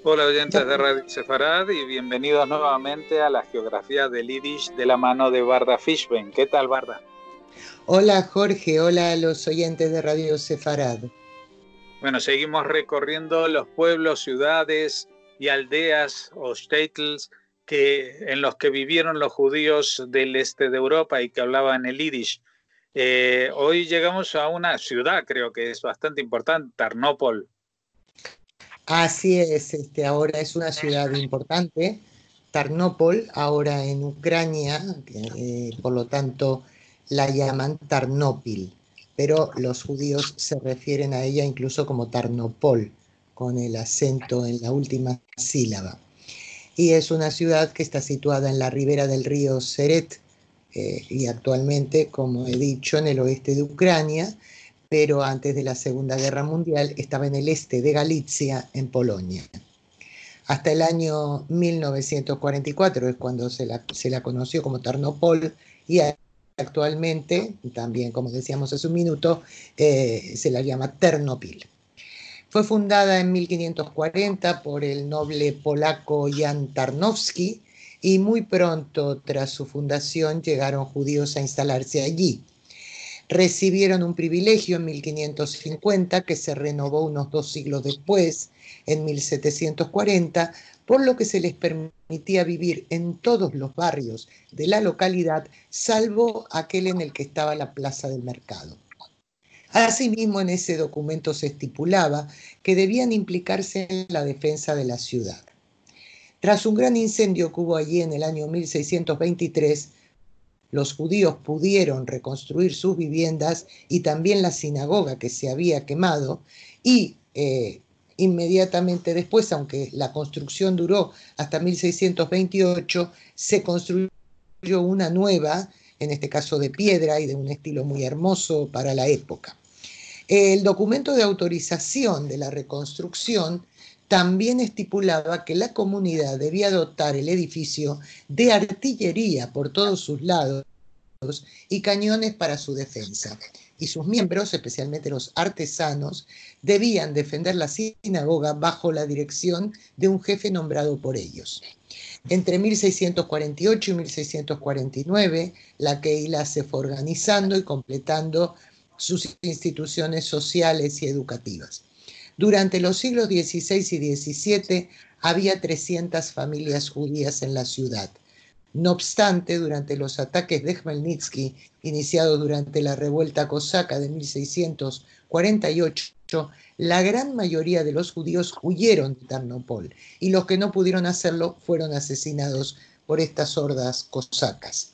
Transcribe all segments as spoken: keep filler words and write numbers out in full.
Hola oyentes de Radio Sefarad y bienvenidos nuevamente a la geografía del Yiddish de la mano de Barda Fishbein. ¿Qué tal, Barda? Hola Jorge, hola a los oyentes de Radio Sefarad. Bueno, seguimos recorriendo los pueblos, ciudades y aldeas o shtetls que, en los que vivieron los judíos del este de Europa y que hablaban el Yiddish. Eh, hoy llegamos a una ciudad, creo que es bastante importante, Tarnopol. Así es, este, ahora es una ciudad importante, Tarnopol, ahora en Ucrania, eh, por lo tanto la llaman Tarnopil, pero los judíos se refieren a ella incluso como Tarnopol, con el acento en la última sílaba. Y es una ciudad que está situada en la ribera del río Seret, eh, y actualmente, como he dicho, en el oeste de Ucrania, pero antes de la Segunda Guerra Mundial estaba en el este de Galicia, en Polonia. Hasta el año mil novecientos cuarenta y cuatro es cuando se la, se la conoció como Tarnopol y actualmente, también como decíamos hace un minuto, eh, se la llama Ternopil. Fue fundada en mil quinientos cuarenta por el noble polaco Jan Tarnowski y muy pronto tras su fundación llegaron judíos a instalarse allí. Recibieron un privilegio en mil quinientos cincuenta que se renovó unos dos siglos después, en mil setecientos cuarenta, por lo que se les permitía vivir en todos los barrios de la localidad, salvo aquel en el que estaba la plaza del mercado. Asimismo, en ese documento se estipulaba que debían implicarse en la defensa de la ciudad. Tras un gran incendio que hubo allí en el año mil seiscientos veintitrés, los judíos pudieron reconstruir sus viviendas y también la sinagoga que se había quemado y eh, inmediatamente después, aunque la construcción duró hasta mil seiscientos veintiocho, se construyó una nueva, en este caso de piedra y de un estilo muy hermoso para la época. El documento de autorización de la reconstrucción también estipulaba que la comunidad debía dotar el edificio de artillería por todos sus lados y cañones para su defensa. Y sus miembros, especialmente los artesanos, debían defender la sinagoga bajo la dirección de un jefe nombrado por ellos. Entre mil seiscientos cuarenta y ocho y mil seiscientos cuarenta y nueve, la Keilah se fue organizando y completando sus instituciones sociales y educativas. Durante los siglos dieciséis y diecisiete había trescientas familias judías en la ciudad. No obstante, durante los ataques de Khmelnytsky, iniciados durante la revuelta cosaca de mil seiscientos cuarenta y ocho, la gran mayoría de los judíos huyeron de Tarnopol y los que no pudieron hacerlo fueron asesinados por estas hordas cosacas.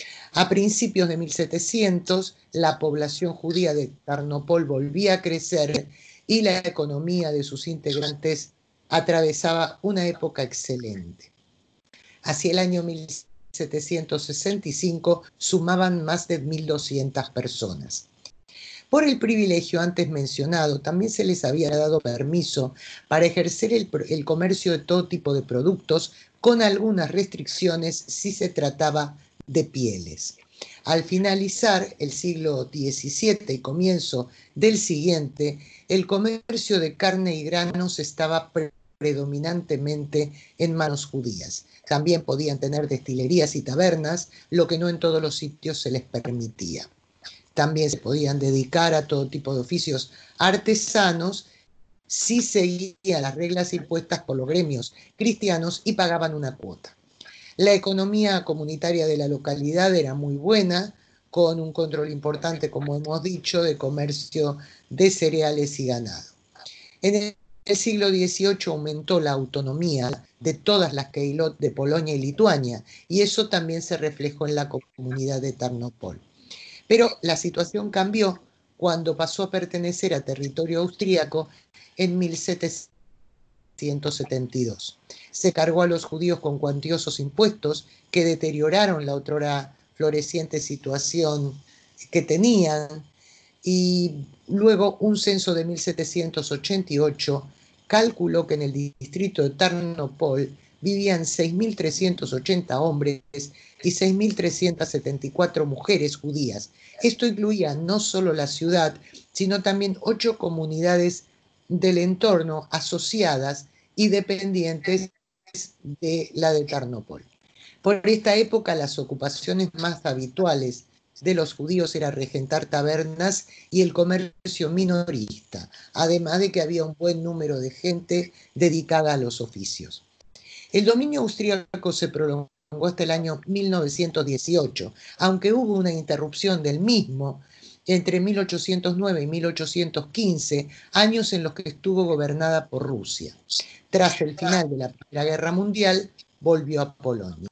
A principios de mil setecientos, la población judía de Tarnopol volvía a crecer y la economía de sus integrantes atravesaba una época excelente. Hacia el año mil setecientos sesenta y cinco sumaban más de mil doscientas personas. Por el privilegio antes mencionado, también se les había dado permiso para ejercer el, el comercio de todo tipo de productos, con algunas restricciones si se trataba de pieles. Al finalizar el siglo diecisiete y comienzo del siguiente, el comercio de carne y granos estaba predominantemente en manos judías. También podían tener destilerías y tabernas, lo que no en todos los sitios se les permitía. También se podían dedicar a todo tipo de oficios artesanos si seguían las reglas impuestas por los gremios cristianos y pagaban una cuota. La economía comunitaria de la localidad era muy buena, con un control importante, como hemos dicho, de comercio de cereales y ganado. En el siglo dieciocho aumentó la autonomía de todas las Keilot de Polonia y Lituania, y eso también se reflejó en la comunidad de Tarnopol. Pero la situación cambió cuando pasó a pertenecer a territorio austríaco en mil setecientos setenta y dos. Se cargó a los judíos con cuantiosos impuestos que deterioraron la otrora floreciente situación que tenían, y luego un censo de mil setecientos ochenta y ocho calculó que en el distrito de Tarnopol vivían seis mil trescientos ochenta hombres y seis mil trescientas setenta y cuatro mujeres judías. Esto incluía no solo la ciudad, sino también ocho comunidades del entorno asociadas y dependientes de la de Tarnopol. Por esta época las ocupaciones más habituales de los judíos era regentar tabernas y el comercio minorista, además de que había un buen número de gente dedicada a los oficios. El dominio austríaco se prolongó hasta el año mil novecientos dieciocho, aunque hubo una interrupción del mismo entre mil ochocientos nueve y mil ochocientos quince, años en los que estuvo gobernada por Rusia. Tras el final de la Primera Guerra Mundial, volvió a Polonia.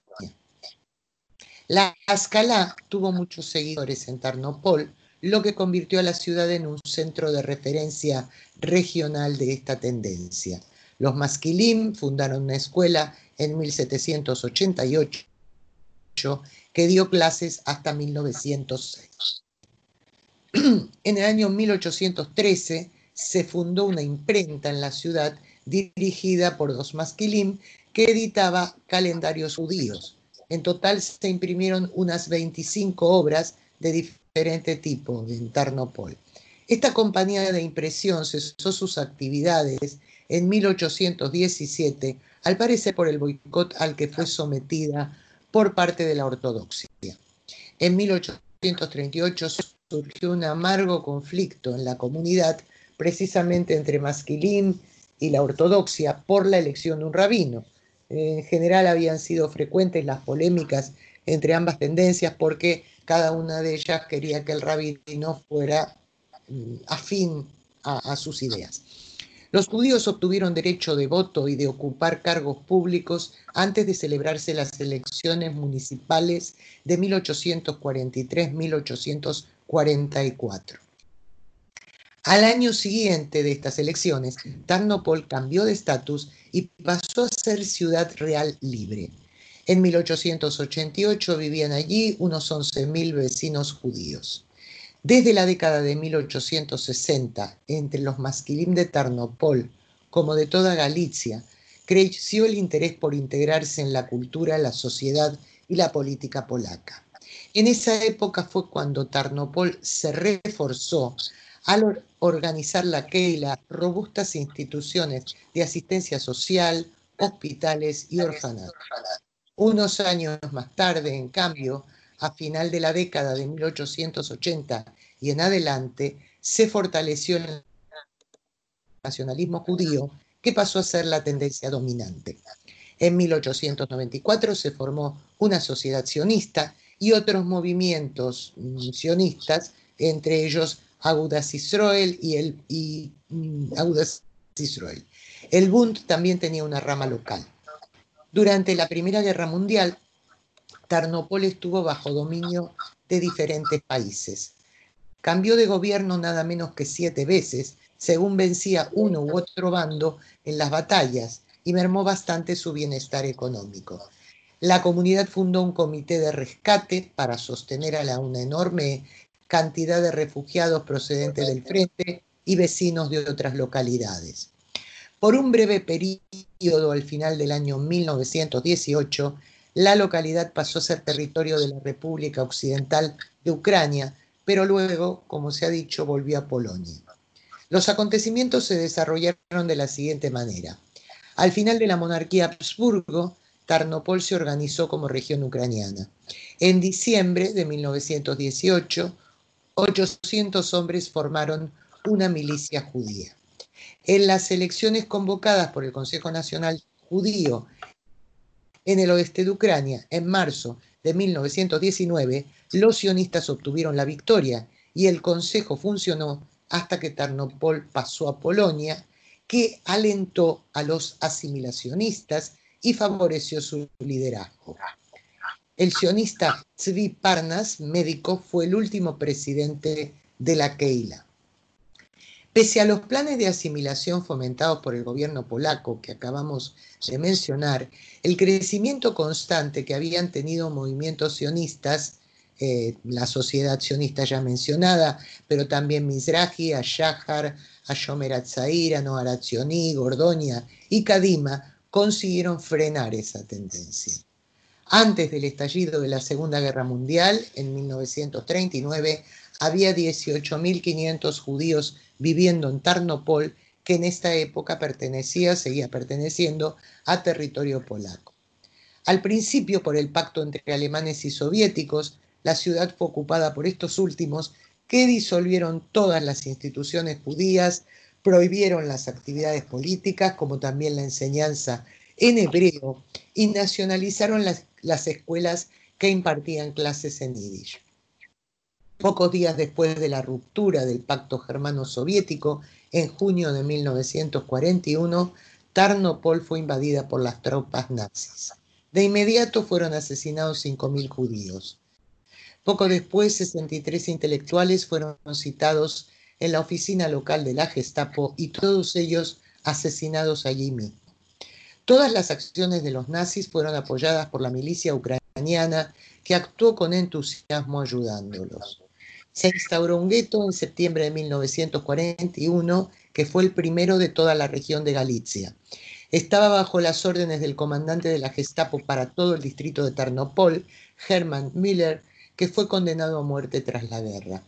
La Haskalah tuvo muchos seguidores en Tarnopol, lo que convirtió a la ciudad en un centro de referencia regional de esta tendencia. Los Maskilim fundaron una escuela en mil setecientos ochenta y ocho que dio clases hasta mil novecientos seis. En el año mil ochocientos trece se fundó una imprenta en la ciudad dirigida por los Maskilim que editaba calendarios judíos. En total se imprimieron unas veinticinco obras de diferente tipo en Tarnopol. Esta compañía de impresión cesó sus actividades en mil ochocientos diecisiete, al parecer por el boicot al que fue sometida por parte de la ortodoxia. En mil ochocientos treinta y ocho surgió un amargo conflicto en la comunidad, precisamente entre Maskilim y la ortodoxia, por la elección de un rabino. En general habían sido frecuentes las polémicas entre ambas tendencias porque cada una de ellas quería que el rabino fuera afín a, a sus ideas. Los judíos obtuvieron derecho de voto y de ocupar cargos públicos antes de celebrarse las elecciones municipales de mil ochocientos cuarenta y tres a mil ochocientos cuarenta y cuatro. Al año siguiente de estas elecciones, Tarnopol cambió de estatus y pasó a ser ciudad real libre. En mil ochocientos ochenta y ocho vivían allí unos once mil vecinos judíos. Desde la década de mil ochocientos sesenta, entre los Maskilim de Tarnopol, como de toda Galicia, creció el interés por integrarse en la cultura, la sociedad y la política polaca. En esa época fue cuando Tarnopol se reforzó al organizar la Keila robustas instituciones de asistencia social, hospitales y orfanatos. Unos años más tarde, en cambio, a final de la década de mil ochocientos ochenta y en adelante, se fortaleció el nacionalismo judío, que pasó a ser la tendencia dominante. En mil ochocientos noventa y cuatro se formó una sociedad sionista y otros movimientos sionistas, entre ellos Agudas Israel y el y, um, Agudas Israel. El Bund también tenía una rama local. Durante la Primera Guerra Mundial, Tarnopol estuvo bajo dominio de diferentes países. Cambió de gobierno nada menos que siete veces, según vencía uno u otro bando en las batallas, y mermó bastante su bienestar económico. La comunidad fundó un comité de rescate para sostener a la, una enorme cantidad de refugiados procedentes del frente y vecinos de otras localidades. Por un breve periodo, al final del año mil novecientos dieciocho, la localidad pasó a ser territorio de la República Occidental de Ucrania, pero luego, como se ha dicho, volvió a Polonia. Los acontecimientos se desarrollaron de la siguiente manera. Al final de la monarquía Habsburgo, Tarnopol se organizó como región ucraniana. En diciembre de mil novecientos dieciocho, ochocientos hombres formaron una milicia judía. En las elecciones convocadas por el Consejo Nacional Judío en el oeste de Ucrania, en marzo de mil novecientos diecinueve, los sionistas obtuvieron la victoria y el Consejo funcionó hasta que Tarnopol pasó a Polonia, que alentó a los asimilacionistas y favoreció su liderazgo. El sionista Tzvi Parnas, médico, fue el último presidente de la Keila. Pese a los planes de asimilación fomentados por el gobierno polaco que acabamos de mencionar, el crecimiento constante que habían tenido movimientos sionistas, eh, la sociedad sionista ya mencionada, pero también Mizrahi, Ashahar, Hashomer Hatzair, Noar Hatzioni, Gordonia y Kadima, consiguieron frenar esa tendencia. Antes del estallido de la Segunda Guerra Mundial, en mil novecientos treinta y nueve, había dieciocho mil quinientos judíos viviendo en Tarnopol que en esta época pertenecía, seguía perteneciendo a territorio polaco. Al principio, por el pacto entre alemanes y soviéticos, la ciudad fue ocupada por estos últimos, que disolvieron todas las instituciones judías, prohibieron las actividades políticas, como también la enseñanza en hebreo, y nacionalizaron las, las escuelas que impartían clases en yiddish. Pocos días después de la ruptura del pacto germano-soviético, en junio de mil novecientos cuarenta y uno, Tarnopol fue invadida por las tropas nazis. De inmediato fueron asesinados cinco mil judíos. Poco después, sesenta y tres intelectuales fueron citados en la oficina local de la Gestapo y todos ellos asesinados allí mismo. Todas las acciones de los nazis fueron apoyadas por la milicia ucraniana, que actuó con entusiasmo ayudándolos. Se instauró un gueto en septiembre de mil novecientos cuarenta y uno, que fue el primero de toda la región de Galicia. Estaba bajo las órdenes del comandante de la Gestapo para todo el distrito de Tarnopol, Hermann Müller, que fue condenado a muerte tras la guerra.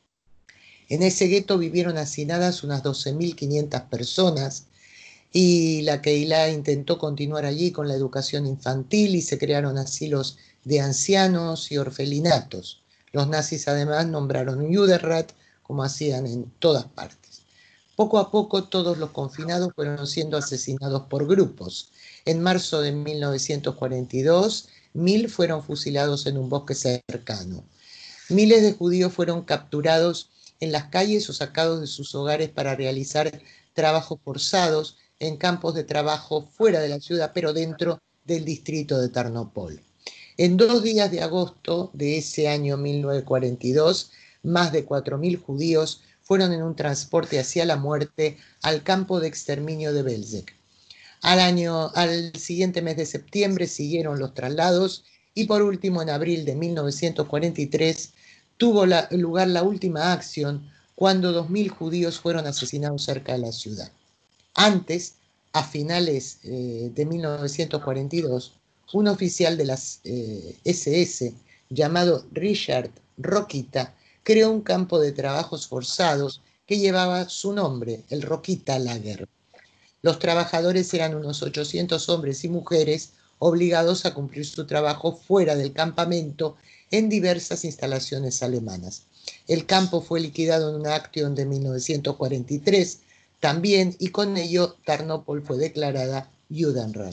En ese gueto vivieron hacinadas unas doce mil quinientas personas, y la Keilah intentó continuar allí con la educación infantil y se crearon asilos de ancianos y orfelinatos. Los nazis además nombraron un Judenrat, como hacían en todas partes. Poco a poco todos los confinados fueron siendo asesinados por grupos. En marzo de mil novecientos cuarenta y dos, mil fueron fusilados en un bosque cercano. Miles de judíos fueron capturados en las calles o sacados de sus hogares para realizar trabajos forzados en campos de trabajo fuera de la ciudad, pero dentro del distrito de Tarnopol. En dos días de agosto de ese año mil novecientos cuarenta y dos, más de cuatro mil judíos fueron en un transporte hacia la muerte al campo de exterminio de Belzec. Al, año, al siguiente mes de septiembre siguieron los traslados y por último en abril de mil novecientos cuarenta y tres tuvo la, lugar la última acción cuando dos mil judíos fueron asesinados cerca de la ciudad. Antes, a finales eh, de mil novecientos cuarenta y dos, un oficial de las eh, ese ese llamado Richard Rokita creó un campo de trabajos forzados que llevaba su nombre, el Rokita Lager. Los trabajadores eran unos ochocientos hombres y mujeres obligados a cumplir su trabajo fuera del campamento en diversas instalaciones alemanas. El campo fue liquidado en una acción de mil novecientos cuarenta y tres también, y con ello Tarnopol fue declarada Judenrein.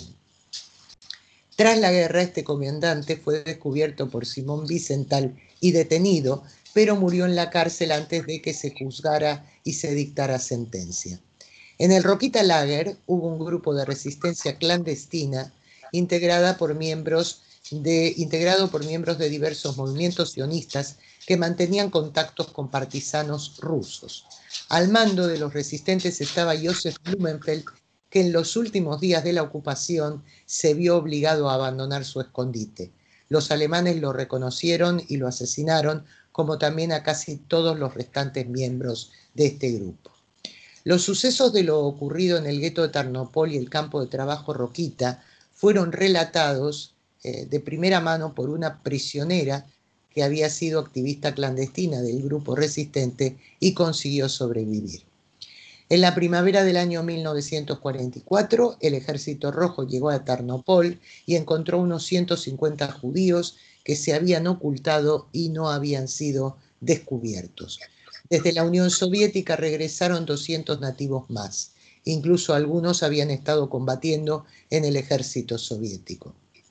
Tras la guerra, este comandante fue descubierto por Simón Wiesenthal y detenido, pero murió en la cárcel antes de que se juzgara y se dictara sentencia. En el Rokita Lager hubo un grupo de resistencia clandestina integrada por miembros de, integrado por miembros de diversos movimientos sionistas que mantenían contactos con partisanos rusos. Al mando de los resistentes estaba Josef Blumenfeld, que en los últimos días de la ocupación se vio obligado a abandonar su escondite. Los alemanes lo reconocieron y lo asesinaron, como también a casi todos los restantes miembros de este grupo. Los sucesos de lo ocurrido en el gueto de Tarnopol y el campo de trabajo Rokita fueron relatados eh, de primera mano por una prisionera que había sido activista clandestina del grupo resistente y consiguió sobrevivir. En la primavera del año mil novecientos cuarenta y cuatro, el Ejército Rojo llegó a Tarnopol y encontró unos ciento cincuenta judíos que se habían ocultado y no habían sido descubiertos. Desde la Unión Soviética regresaron doscientos nativos más. Incluso algunos habían estado combatiendo en el ejército soviético.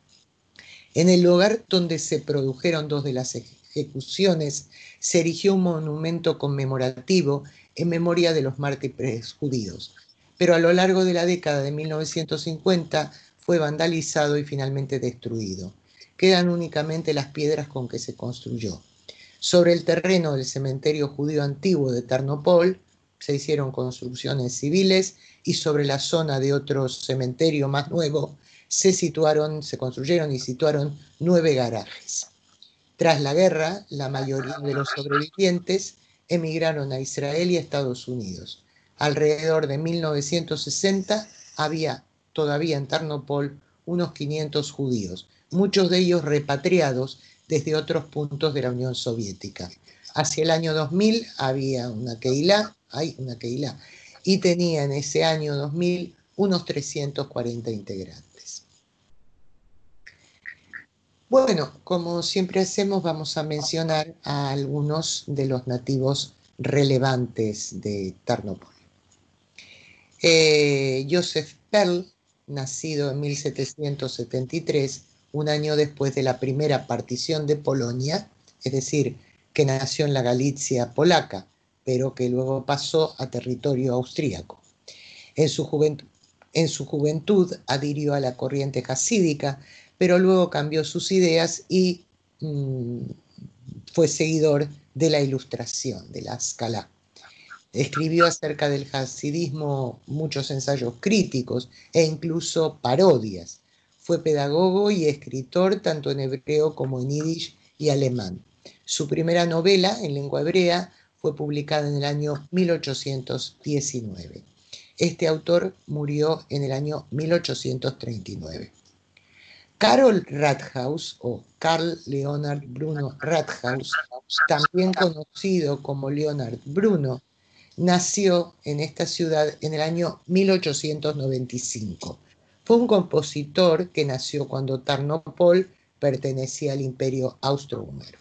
En el lugar donde se produjeron dos de las ejecuciones, se erigió un monumento conmemorativo en memoria de los mártires judíos, pero a lo largo de la década de mil novecientos cincuenta fue vandalizado y finalmente destruido. Quedan únicamente las piedras con que se construyó. Sobre el terreno del cementerio judío antiguo de Tarnopol se hicieron construcciones civiles y sobre la zona de otro cementerio más nuevo se situaron, se construyeron y situaron nueve garajes. Tras la guerra, la mayoría de los sobrevivientes emigraron a Israel y a Estados Unidos. Alrededor de mil novecientos sesenta había todavía en Tarnopol unos quinientos judíos, muchos de ellos repatriados desde otros puntos de la Unión Soviética. Hacia el año dos mil había una Keilah, hay una Keilah y tenía en ese año dos mil unos trescientos cuarenta integrantes. Bueno, como siempre hacemos, vamos a mencionar a algunos de los nativos relevantes de Tarnopol. Eh, Joseph Perl, nacido en mil setecientos setenta y tres, un año después de la primera partición de Polonia, es decir, que nació en la Galicia polaca, pero que luego pasó a territorio austríaco. En su juventud, en su juventud adhirió a la corriente jasídica, pero luego cambió sus ideas y mmm, fue seguidor de la Ilustración, de la Haskalah. Escribió acerca del hasidismo muchos ensayos críticos e incluso parodias. Fue pedagogo y escritor tanto en hebreo como en yiddish y alemán. Su primera novela en lengua hebrea fue publicada en el año mil ochocientos diecinueve. Este autor murió en el año mil ochocientos treinta y nueve. Karol Rathaus, o Karl Leonhard Bruno Rathaus, también conocido como Leonhard Bruno, nació en esta ciudad en el año mil ochocientos noventa y cinco. Fue un compositor que nació cuando Tarnopol pertenecía al Imperio Austrohúngaro.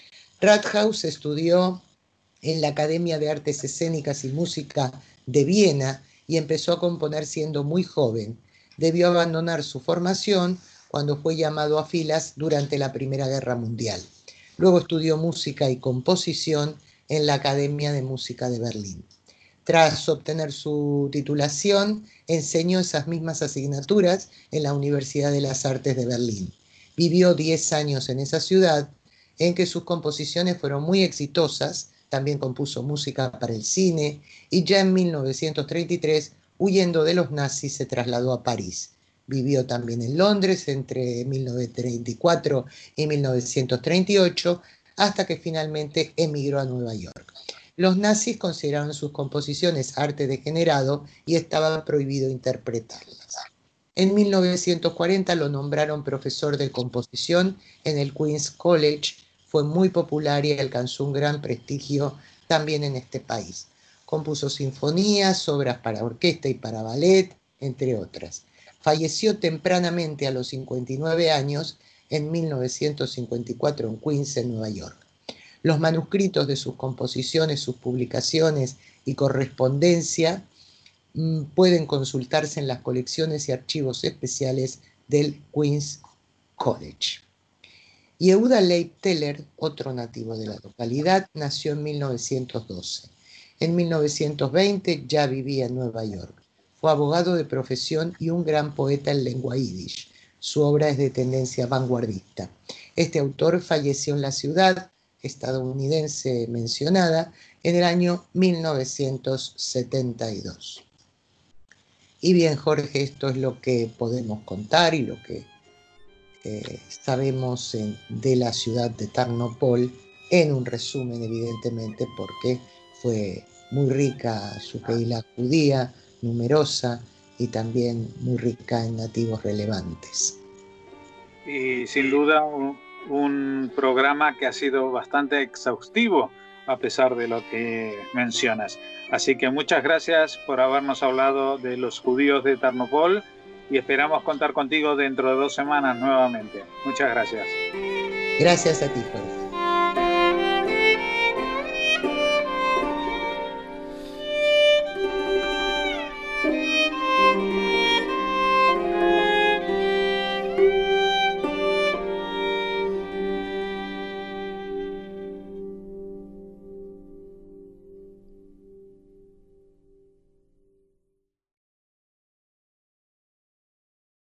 Rathaus estudió en la Academia de Artes Escénicas y Música de Viena y empezó a componer siendo muy joven. Debió abandonar su formación cuando fue llamado a filas durante la Primera Guerra Mundial. Luego estudió música y composición en la Academia de Música de Berlín. Tras obtener su titulación, enseñó esas mismas asignaturas en la Universidad de las Artes de Berlín. Vivió diez años en esa ciudad, en que sus composiciones fueron muy exitosas. También compuso música para el cine y ya en mil novecientos treinta y tres, huyendo de los nazis, se trasladó a París. Vivió también en Londres entre mil novecientos treinta y cuatro y mil novecientos treinta y ocho, hasta que finalmente emigró a Nueva York. Los nazis consideraron sus composiciones arte degenerado y estaba prohibido interpretarlas. En mil novecientos cuarenta lo nombraron profesor de composición en el Queen's College. Fue muy popular y alcanzó un gran prestigio también en este país. Compuso sinfonías, obras para orquesta y para ballet, entre otras. Falleció tempranamente a los cincuenta y nueve años en mil novecientos cincuenta y cuatro en Queens, en Nueva York. Los manuscritos de sus composiciones, sus publicaciones y correspondencia mmm, pueden consultarse en las colecciones y archivos especiales del Queen's College. Yehuda Leib Teller, otro nativo de la localidad, nació en mil novecientos doce. En mil novecientos veinte ya vivía en Nueva York. Fue abogado de profesión y un gran poeta en lengua yiddish. Su obra es de tendencia vanguardista. Este autor falleció en la ciudad estadounidense mencionada en el año mil novecientos setenta y dos. Y bien, Jorge, esto es lo que podemos contar y lo que eh, sabemos en, de la ciudad de Tarnopol, en un resumen, evidentemente, porque fue muy rica su keila judía, numerosa y también muy rica en nativos relevantes. Y sin duda un, un programa que ha sido bastante exhaustivo a pesar de lo que mencionas. Así que muchas gracias por habernos hablado de los judíos de Tarnopol y esperamos contar contigo dentro de dos semanas nuevamente. Muchas gracias. Gracias a ti, Jorge.